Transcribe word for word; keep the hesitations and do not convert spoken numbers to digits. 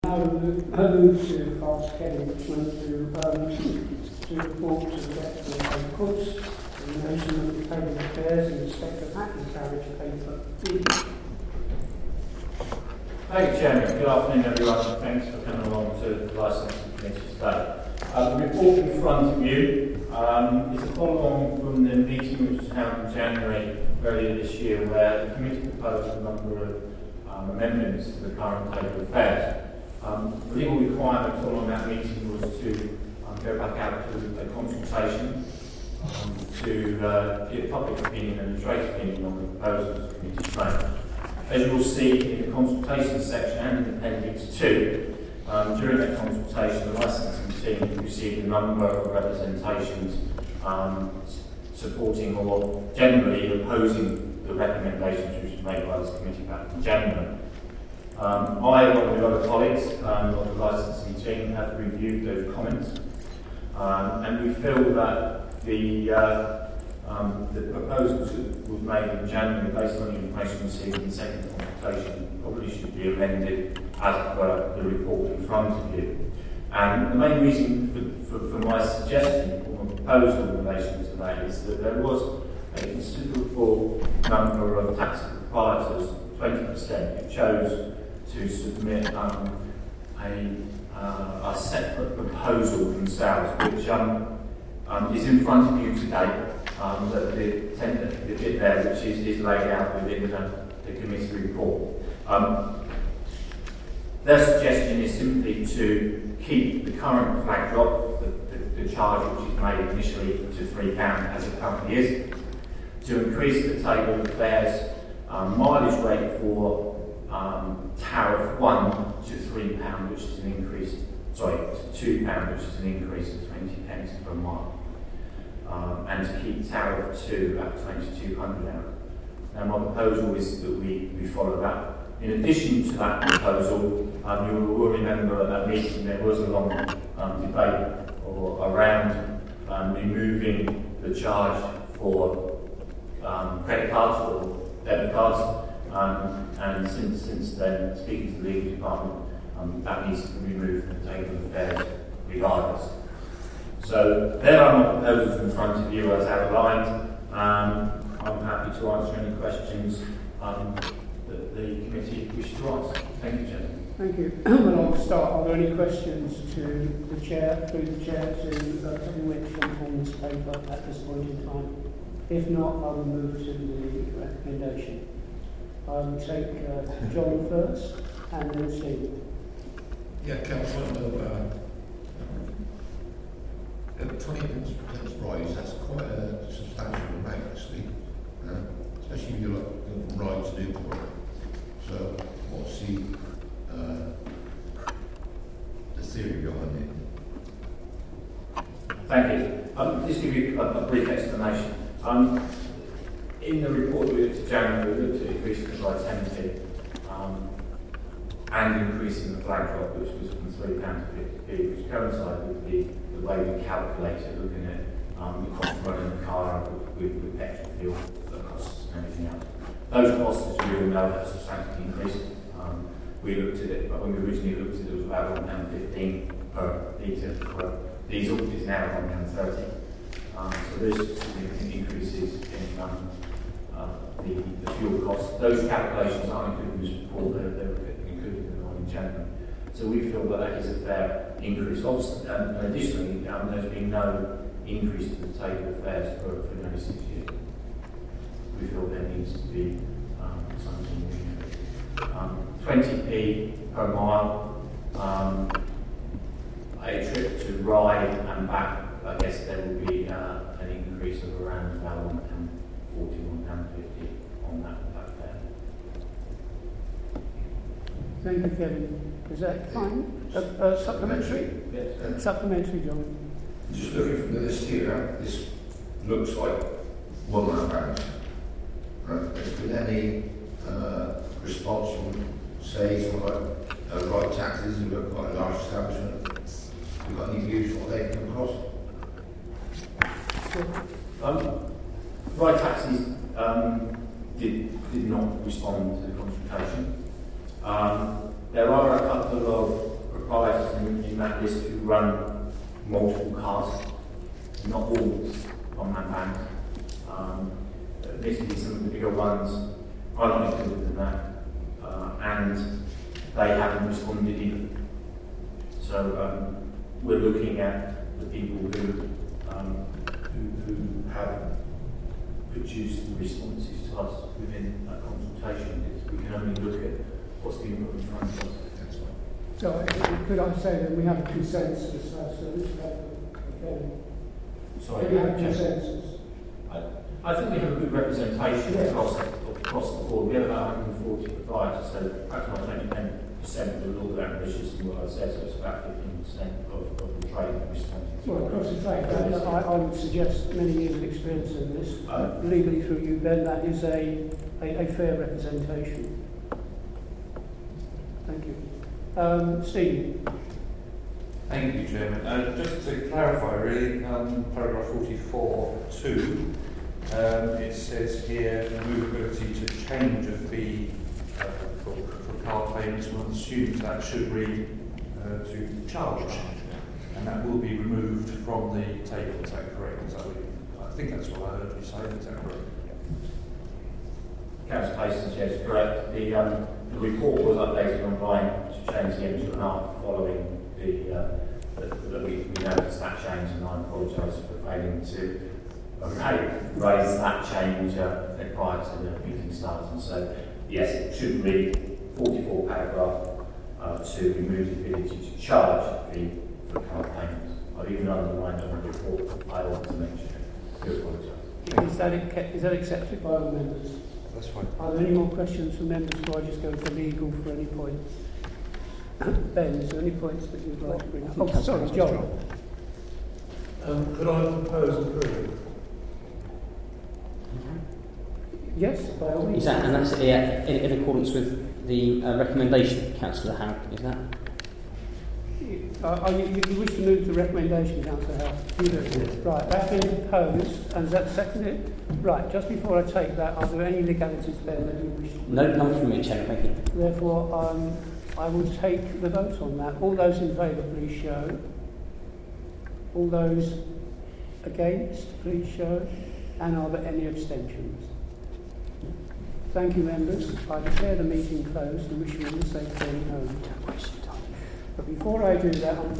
I move to ask Kevin Richmond to, um, to report to the Deputy of Courts in relation to the Table of Affairs in respect of Hackney Carriage Paper B. Thank you, Chairman. Good afternoon, everyone, and thanks for coming along to the Licensing Committee today. Uh, the report in front of you um, is a follow-on from the meeting which was held in January earlier this year, where the committee proposed a number of um, amendments to the current Table of Affairs. Um, the legal requirement following that meeting was to um, go back out to a consultation um, to uh, give public opinion and a trade opinion on the proposals the committee framed. As you will see in the consultation section and in Appendix two, um, during that consultation the licensing team received a number of representations um, supporting or generally opposing the recommendations which were made by this committee back in January. Um, I, along with other colleagues um, of the licensing team, have reviewed those comments, um, and we feel that the, uh, um, the proposals that were made in January, based on the information received in the second consultation, probably should be amended as per the report in front of you. And the main reason for, for, for my suggestion or proposal in relation to that is that there was a considerable number of taxi proprietors, twenty percent, who chose to submit um, a, uh, a separate proposal themselves, which um, um, is in front of you today. Um, the, the, the bit there, which is, is laid out within the, the committee report. Um, their suggestion is simply to keep the current flag drop, the, the, the charge which is made initially to three pounds as it currently is, to increase the Table of Affairs um, mileage rate for Um, tariff one to three pound, which is an increase. Sorry, to two pound, which is an increase of twenty pence per mile, um, and to keep tariff two at twenty two hundred out. Now, my proposal is that we, we follow that. In addition to that proposal, um, you will remember at that meeting there was a long um, debate or around um, removing the charge for um, credit cards or debit cards. Um, and since since then, speaking to the legal department, um, that needs to be removed from the Table of Affairs regardless. So there are my proposals in front of you as outlined. Um, I'm happy to answer any questions um, that the committee wishes to ask. Thank you, Chairman. Thank you. Well, I'll start. Are there any questions to the Chair, through the Chair, to uh, Kevin Richmond on this paper at this point in time? If not, I will move to the recommendation. I will take uh, John first, and then Steve. Yeah, Councillor, uh, at twenty pence rise, that's quite a substantial amount, actually, uh, especially if you look from Ryde to Newport. So, what's the, uh, the theory behind it? Thank you. Um, just give you a, a brief explanation. Um, In the report we looked at January, we looked at increasing the by ten p um, and increasing the flag drop, which was from three pounds to fifty p, which coincided with the, the way we calculated, looking at um, the cost of running the car with, with, with petrol fuel, the costs and everything else. Those costs, as you all know, have substantially increased. Um, we looked at it, but when we originally looked at it, it was about one pound fifteen per litre for diesel, which is now one pound thirty. Um, so there's significant increases in um, Uh, the, the fuel costs. Those calculations aren't included in this report, they're, they're included in the one in January. So we feel that that is a fair increase. Obviously, um, and additionally, um, there's been no increase to the Table of Affairs for, for nearly six years. We feel there needs to be um, something increased. Um, twenty p per mile, um, a trip to Ryde and back, I guess there will be uh, an increase of around about one pound forty-one pounds fifty on that, that fare. Thank you, Kevin. Is that fine? Uh, uh, supplementary? Yes. Uh, supplementary, John. Just looking from the list here, this looks like one man band. Right? Has there been any uh, response from, say, someone like uh, Ryde Taxis, who are quite a large establishment? Have you got any views on what they've come across? Um, Ryde Taxis um, did, did not respond to the consultation. Um, there are a couple of that list who run multiple cars, not all one-man bands. Um, admittedly, some of the bigger ones are not included in that, uh, and they haven't responded either. So um, we're looking at the people who, um, who, who have produced the responses to us within that consultation. It's, we can only look at what's being put in front of us. So uh, could I say that we have a consensus as to this paper? Okay. Sorry, Do we have a Chair. consensus? I, I think we have a good representation Yeah. across, across the board. We have about one hundred forty providers, so perhaps not only ten percent of the law ambitious in what I said, so it's about fifteen percent of, of the trade that responding to. Well, across the trade, I, I I would suggest many years of experience in this, uh, legally through you, Ben, that is a, a, a fair representation. Thank you. Um, Steve? Thank you, Chairman. Uh, just to clarify, really, um, paragraph forty-four two, um, it says here movability to change a fee uh, for, for car payments. One assumes that should read uh, to charge, and that will be removed from the table. Is that correct? Is that what you, I think that's what I heard you say. Is that correct? Councillor Parsons, yes, correct. The, um, the report was updated online to change the M two and a half following the, uh, the, the we, we noticed that change, and I apologise for failing to uh, raise that change uh, prior to the meeting starting. So, yes, it should read forty-four paragraph uh, to remove the ability to charge a fee for car payments. I've even underlined on the report, I want to mention it. I do apologise. Is that, is that accepted by all members? That's fine. Are there any more questions from members before I just go for legal for any points? Ben, is there any points that you'd like to bring up? Oh, sorry, John. Um, could I propose approval? Yes, by all means. Is that, and that's yeah, in, in accordance with the uh, recommendation, Councillor Howe, is that? Uh, are you, you wish to move the recommendation, Councillor Howe? You do. Right, that's been proposed, and is that seconded? Right, just before I take that, are there any legalities, Ben, that you wish to? No, none from me, Chair, thank you. Therefore, um, I will take the vote on that. All those in favour, please show. All those against, please show. And are there any abstentions? Thank you, members. I declare the meeting closed and wish you all a safe journey home. But before I do that,